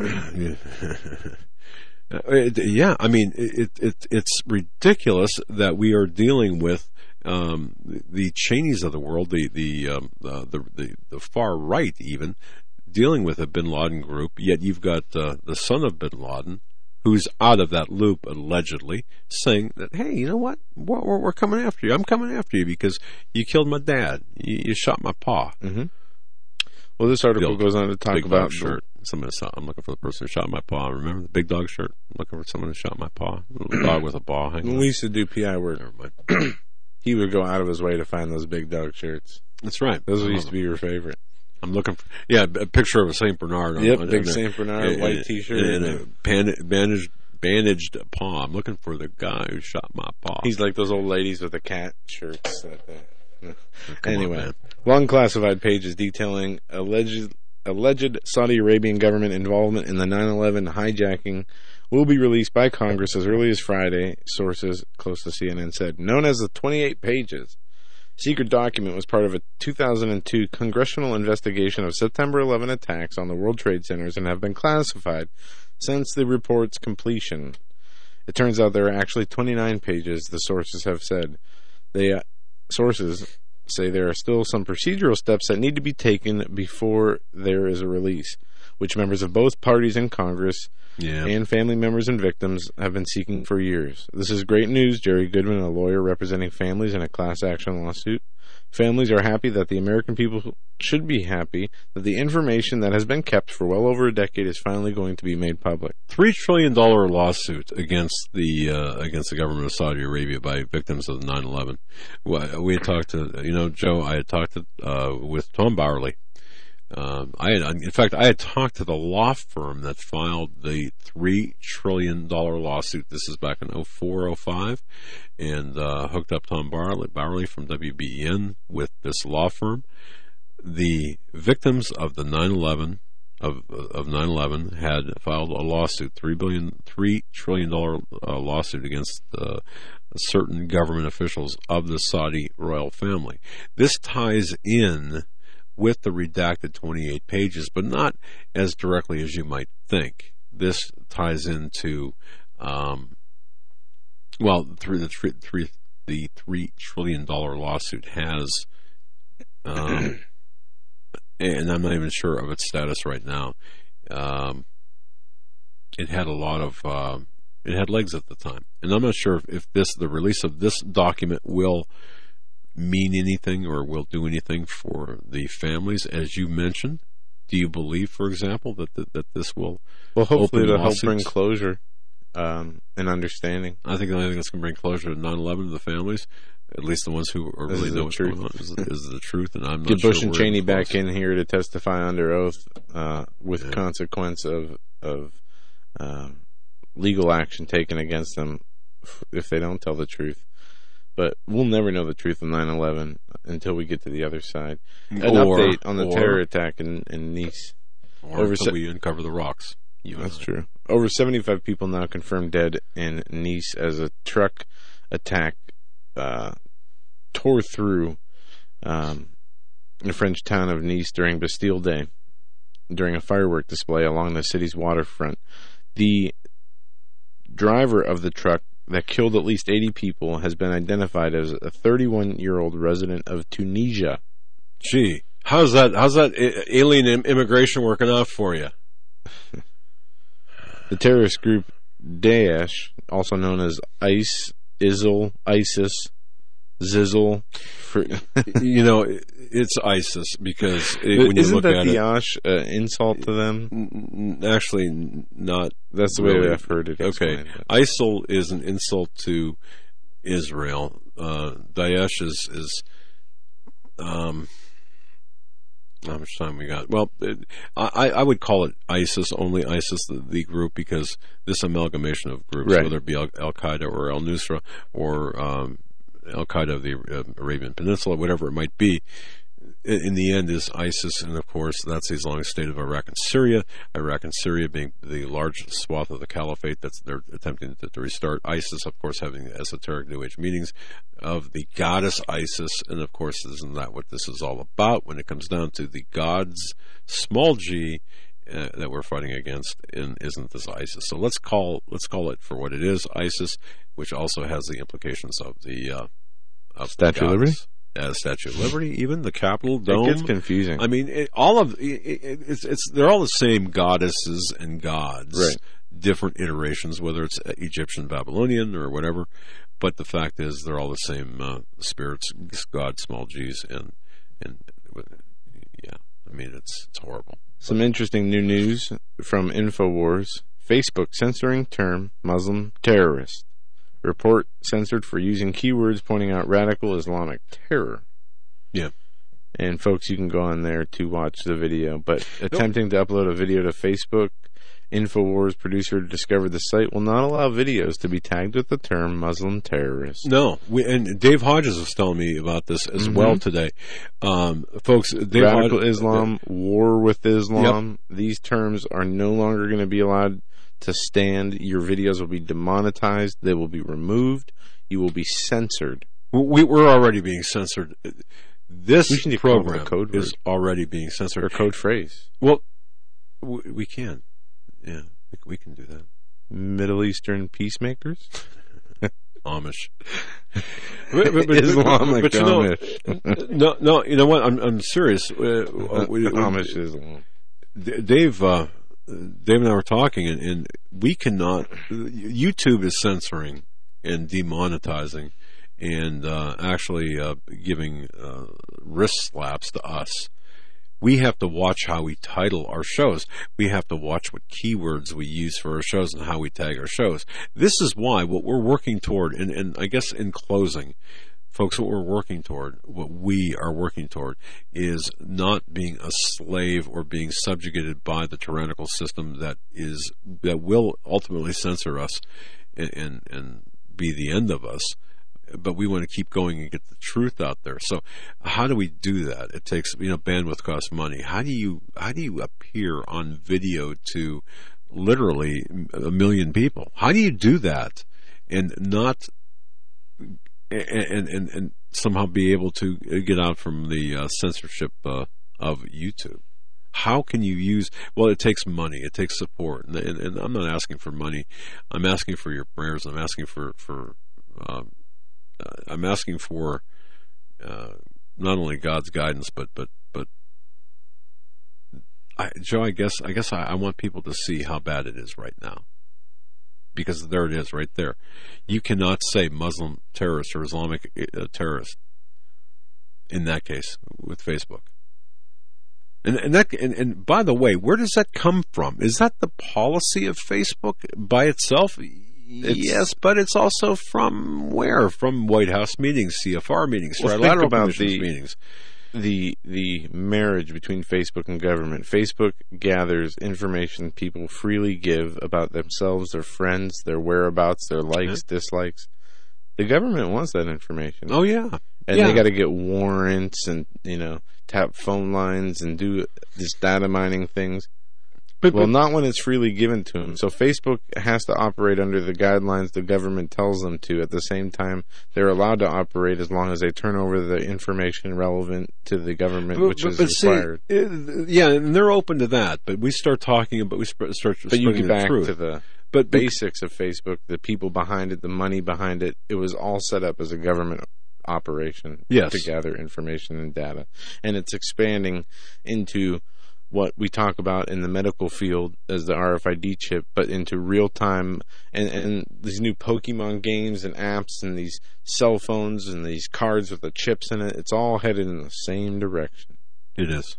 Uh, it- yeah, I mean, it, it it's ridiculous that we are dealing with um, the, the Cheneys of the world, the the, um, uh, the the the far right, even dealing with a Bin Laden group. Yet you've got uh, the son of Bin Laden, who's out of that loop allegedly, saying that, hey, you know what? We're, we're, we're coming after you. I'm coming after you because you killed my dad. You, you shot my pa. Mm-hmm. Well, this article Big- goes on to talk Big about dog shirt. Someone shot. I'm looking for the person who shot my paw. Remember the big dog shirt? I'm looking for someone who shot my paw. Little dog with a paw hanging. We used to do P I work. Never mind. he would go out of his way to find those big dog shirts. That's right. Those used to be your favorite. I'm looking for, yeah, a picture of a Saint Bernard. On, Yep, on, big on Saint Bernard, and, white T-shirt. And, and a ban- bandaged, bandaged paw. I'm looking for the guy who shot my paw. He's like those old ladies with the cat shirts. That they, anyway, on, long classified pages detailing alleged alleged Saudi Arabian government involvement in the nine eleven hijacking will be released by Congress as early as Friday, sources close to C N N said. Known as the twenty-eight pages, secret document was part of a two thousand two congressional investigation of September eleventh attacks on the World Trade Centers and have been classified since the report's completion. It turns out there are actually twenty-nine pages, the sources have said. They uh, sources say there are still some procedural steps that need to be taken before there is a release, which members of both parties in Congress yeah. and family members and victims have been seeking for years. This is great news, Jerry Goodman, a lawyer representing families in a class action lawsuit. Families are happy that the American people should be happy that the information that has been kept for well over a decade is finally going to be made public. Three trillion dollar lawsuit against the uh, against the government of Saudi Arabia by victims of nine eleven. We had talked to, you know, Joe. I had talked to, uh, with Tom Bowerly. Um, I had, in fact, I had talked to the law firm that filed the three trillion dollar lawsuit. This is back in oh four, oh five, and uh, hooked up Tom Bowerly, Bowerly from W B E N with this law firm. The victims of the nine eleven of of nine eleven had filed a lawsuit, three billion, three trillion dollar uh, lawsuit against uh, certain government officials of the Saudi royal family. This ties in with the redacted twenty-eight pages, but not as directly as you might think. This ties into, um, well, through the three, three, the three trillion dollar lawsuit has, um, and I'm not even sure of its status right now. Um, it had a lot of, uh, it had legs at the time, and I'm not sure if, if this, the release of this document will mean anything or will do anything for the families, as you mentioned. Do you believe, for example, that that, that this will well hopefully open it'll help lawsuits? bring closure um, and understanding? I think the only thing that's going to bring closure to nine eleven to the families, at least the ones who are This really is know the what's truth. going on, is, is the truth. And I'm not Get sure Bush and we're Cheney even back close. in here to testify under oath uh, with Yeah. consequence of of um, legal action taken against them if they don't tell the truth. But we'll never know the truth of nine eleven until we get to the other side. An Or- update on the or- terror attack in, in Nice. Or Over until se- we uncover the rocks. You and That's I. true. Over seventy-five people now confirmed dead in Nice as a truck attack uh, tore through um, the French town of Nice during Bastille Day, during a firework display along the city's waterfront. The driver of the truck that killed at least eighty people has been identified as a thirty-one-year-old resident of Tunisia. Gee, how's that? How's that a- alien im- immigration working out for you? The terrorist group Daesh, also known as ICE, ISIL, ISIS, Zizzle. For You know, it- it's ISIS because it, when you Isn't look that at the it, Osh uh, insult to them? n- n- actually n- not. That's the way really. I've heard it. Okay, explained. ISIL is an insult to Israel. Uh, Daesh is is um. How much time we got? Well, it, I, I would call it ISIS, only ISIS, the, the group, because this amalgamation of groups, Right. whether it be Al, Al Qaeda or Al Nusra or um, Al Qaeda of the uh, Arabian Peninsula, whatever it might be, in, in the end is ISIS, and of course that's the Islamic State of Iraq and Syria. Iraq and Syria being the large swath of the caliphate that's they're attempting to, to restart. ISIS, of course, having the esoteric New Age meanings of the goddess Isis, and of course, isn't that what this is all about? When it comes down to the gods, small g, uh, that we're fighting against, and isn't this ISIS? So let's call let's call it for what it is, ISIS, which also has the implications of the uh, of Statue the of Liberty? gods. Uh, Statue of Liberty, even the Capitol It dome. gets confusing. I mean, it, all of it, it, it's it's they're all the same goddesses and gods, Right. different iterations, whether it's Egyptian, Babylonian, or whatever. But the fact is, they're all the same uh, spirits, God, small g's, and and yeah, I mean, it's it's horrible. Some interesting new news from InfoWars. Facebook censoring term Muslim terrorist. Report censored for using keywords pointing out radical Islamic terror. Yeah. And folks, you can go on there to watch the video. But attempting to upload a video to Facebook, InfoWars producer discovered the site will not allow videos to be tagged with the term Muslim terrorist. No, we, and Dave Hodges was telling me about this as mm-hmm. well today. Um, folks, Dave radical Hodges, Islam, uh, war with Islam, yep. These terms are no longer going to be allowed to stand. Your videos will be demonetized. They will be removed. You will be censored. We, we're already being censored. This program code is already being censored. Or code phrase. Well, we, we can. Yeah, we, we can do that. Middle Eastern peacemakers? Amish. but, but, but, Islamic but, you Amish. Know, no, no, you know what? I'm, I'm serious. Uh, we, Amish Islam. Dave, uh, Dave and I were talking, and, and we cannot. YouTube is censoring and demonetizing, and uh, actually uh, giving uh, wrist slaps to us. We have to watch how we title our shows. We have to watch what keywords we use for our shows and how we tag our shows. This is why what we're working toward, and, and I guess in closing, folks, what we're working toward, what we are working toward, is not being a slave or being subjugated by the tyrannical system that is that will ultimately censor us and and, and be the end of us. But we want to keep going and get the truth out there. So, how do we do that? It takes, you know, bandwidth costs money. How do you how do you appear on video to literally a million people? How do you do that and not and and and somehow be able to get out from the uh, censorship uh, of YouTube? How can you use? Well, it takes money. It takes support, and, and, and I'm not asking for money. I'm asking for your prayers. I'm asking for for. Um, Uh, I'm asking for uh, not only God's guidance, but but but I, Joe. I guess I guess I, I want people to see how bad it is right now, because there it is, right there. You cannot say Muslim terrorist or Islamic uh, terrorist in that case with Facebook. And and that and, and by the way, where does that come from? Is that the policy of Facebook by itself? It's, yes, but it's also from where? From White House meetings, C F R meetings, well, trilateral about commissions the, meetings. The the marriage between Facebook and government. Facebook gathers information people freely give about themselves, their friends, their whereabouts, their likes, yeah. dislikes. The government wants that information. Oh yeah, and yeah. they got to get warrants and you know tap phone lines and do this data mining things. But, well, but, not when it's freely given to them. So Facebook has to operate under the guidelines the government tells them to. At the same time, they're allowed to operate as long as they turn over the information relevant to the government, but, which but, is but required. See, it, yeah, and they're open to that. But we start talking about we start. start but you get the back truth. to the but, basics of Facebook, the people behind it, the money behind it. It was all set up as a government operation yes. to gather information and data, and it's expanding into what we talk about in the medical field as the R F I D chip, but into real time and, and these new Pokemon games and apps and these cell phones and these cards with the chips in it. It's all headed in the same direction. It is.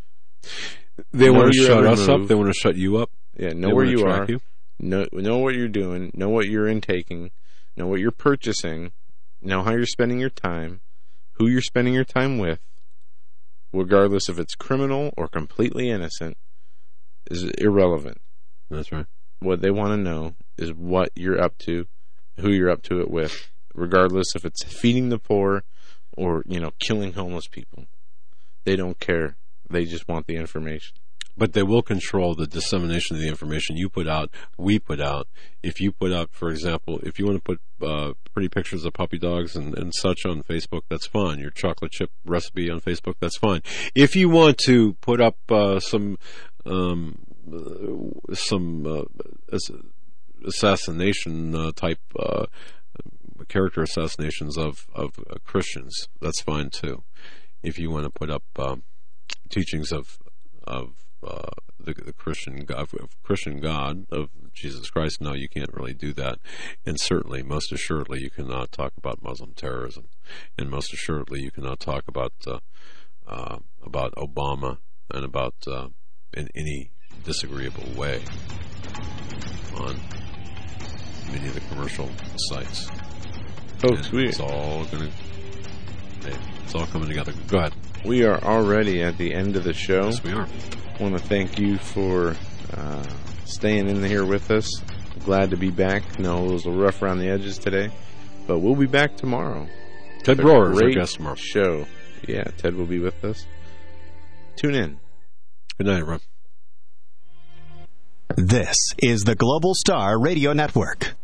They want to shut us up. They want to shut you up. Yeah, know where you are. You. Know, know what you're doing. Know what you're intaking. Know what you're purchasing. Know how you're spending your time. Who you're spending your time with. Regardless if it's criminal or completely innocent, is irrelevant. That's right. What they want to know is what you're up to, who you're up to it with, regardless if it's feeding the poor or, you know, killing homeless people. They don't care. They just want the information. But they will control the dissemination of the information you put out, we put out. If you put out, for example, if you want to put uh, pretty pictures of puppy dogs and, and such on Facebook, that's fine. Your chocolate chip recipe on Facebook, that's fine. If you want to put up uh, some um, uh, some uh, assassination uh, type uh, character assassinations of, of uh, Christians, that's fine too. If you want to put up uh, teachings of of Uh, the, the Christian God, Christian God of Jesus Christ, no, you can't really do that. And certainly, most assuredly, you cannot talk about Muslim terrorism, and most assuredly, you cannot talk about uh, uh, about Obama and about uh, in any disagreeable way on many of the commercial sites. Folks, we, it's all going to... Hey, it's all coming together. Go ahead. We are already at the end of the show. Yes, we are. I want to thank you for uh, staying in here with us. Glad to be back. No, it was a rough around the edges today, but we'll be back tomorrow. Ted Broer is our guest tomorrow. Show. Yeah, Ted will be with us. Tune in. Good night, everyone. This is the Global Star Radio Network.